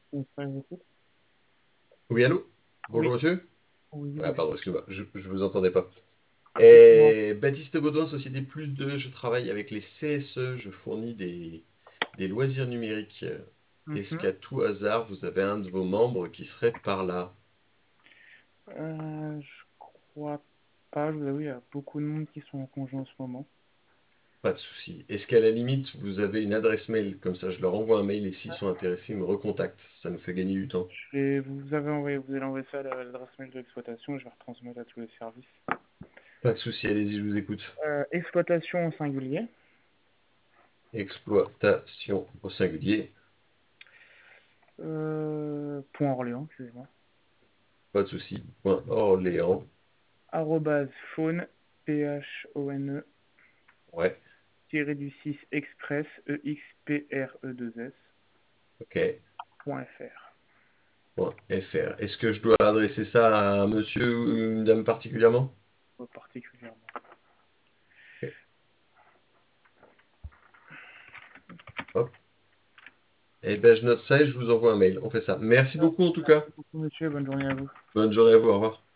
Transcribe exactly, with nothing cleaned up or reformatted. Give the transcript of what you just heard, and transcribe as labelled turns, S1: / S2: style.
S1: Donc, ça, j'écoute.
S2: Oui, allô? Bonjour
S1: Oui,
S2: monsieur?
S1: oui,
S2: Ah,
S1: bonjour.
S2: pardon, excusez-moi, je, je vous entendais pas.
S1: Dites-moi.
S2: Et Baptiste Baudouin, Société Plus deux, je travaille avec les C S E, je fournis des, des loisirs numériques. Est-ce
S1: Mhm.
S2: qu'à tout hasard, vous avez un de vos membres qui serait par là?
S1: Euh, je crois pas, je vous avoue, il y a beaucoup de monde qui sont en congé en ce moment.
S2: Pas de souci. Est-ce qu'à la limite, vous avez une adresse mail? Comme ça, je leur envoie un mail et s'ils sont intéressés, ils me recontactent. Ça nous fait gagner du temps.
S1: Je vais, vous avez envoyé, vous allez envoyer ça à la- l'adresse mail de l'exploitation et je vais retransmettre à tous les services.
S2: Pas de souci, allez-y, je vous écoute.
S1: Euh, exploitation au singulier,
S2: Exploitation au singulier.
S1: euh, point Orléans, excusez-moi,
S2: Pas de souci. Point Orléans.
S1: arrobase phone, p h o n e,
S2: Ouais,
S1: tiré du six express, e x p r e deux s,
S2: ok.
S1: point fr.
S2: .fr. Est-ce que je dois adresser ça à un monsieur ou une dame particulièrement?
S1: Pas particulièrement.
S2: Ok. Hop. Eh ben, je note ça et je vous envoie un mail. On fait ça. Merci beaucoup en tout cas.
S1: Merci beaucoup, monsieur, bonne journée à vous.
S2: Bonne journée à vous. Au revoir.